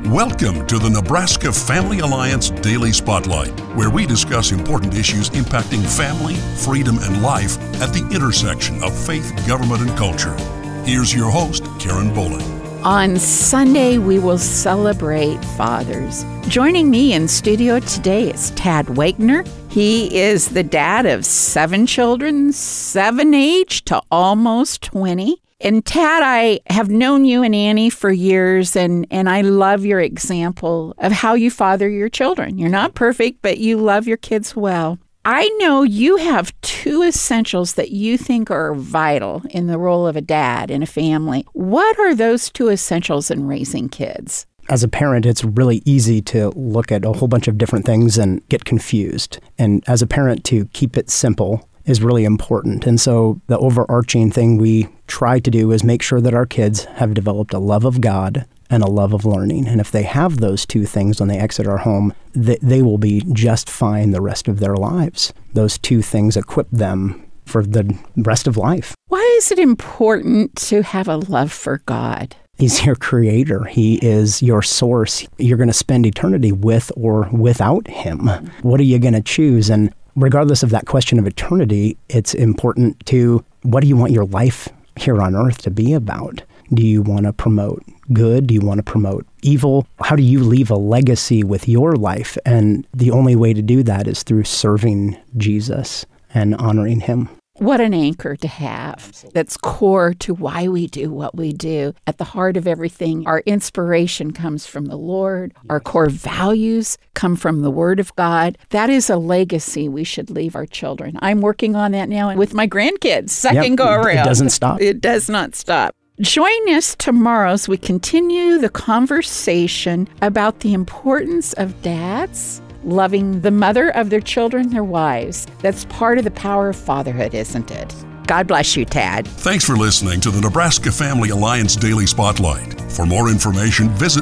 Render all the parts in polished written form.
Welcome to the Nebraska Family Alliance Daily Spotlight, where we discuss important issues impacting family, freedom, and life at the intersection of faith, government, and culture. Here's your host, Karen Bowling. On Sunday, we will celebrate fathers. Joining me in studio today is Tad Wagner. He is the dad of 7 children, 7 age to almost 20. And Tad, I have known you and Annie for years, and I love your example of how you father your children. You're not perfect, but you love your kids well. I know you have 2 essentials that you think are vital in the role of a dad in a family. What are those 2 essentials in raising kids? As a parent, it's really easy to look at a whole bunch of different things and get confused. And as a parent, to keep it simple is really important. And so the overarching thing we try to do is make sure that our kids have developed a love of God and a love of learning. And if they have those 2 things when they exit our home, they will be just fine the rest of their lives. Those 2 things equip them for the rest of life. Why is it important to have a love for God? He's your creator. He is your source. You're going to spend eternity with or without him. What are you going to choose? And regardless of that question of eternity, it's important to, what do you want your life here on earth to be about? Do you want to promote good? Do you want to promote evil? How do you leave a legacy with your life? And the only way to do that is through serving Jesus and honoring him. What an anchor to have that's core to why we do what we do. At the heart of everything, our inspiration comes from the Lord. Our core values come from the Word of God. That is a legacy we should leave our children. I'm working on that now with my grandkids. Second go around. It doesn't stop. It does not stop. Join us tomorrow as we continue the conversation about the importance of dads loving the mother of their children, their wives. That's part of the power of fatherhood, isn't it? God bless you, Tad. Thanks for listening to the Nebraska Family Alliance Daily Spotlight. For more information, visit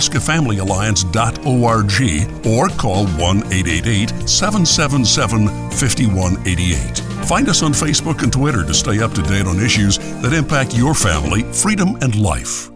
nebraskafamilyalliance.org or call 1-888-777-5188. Find us on Facebook and Twitter to stay up to date on issues that impact your family, freedom, and life.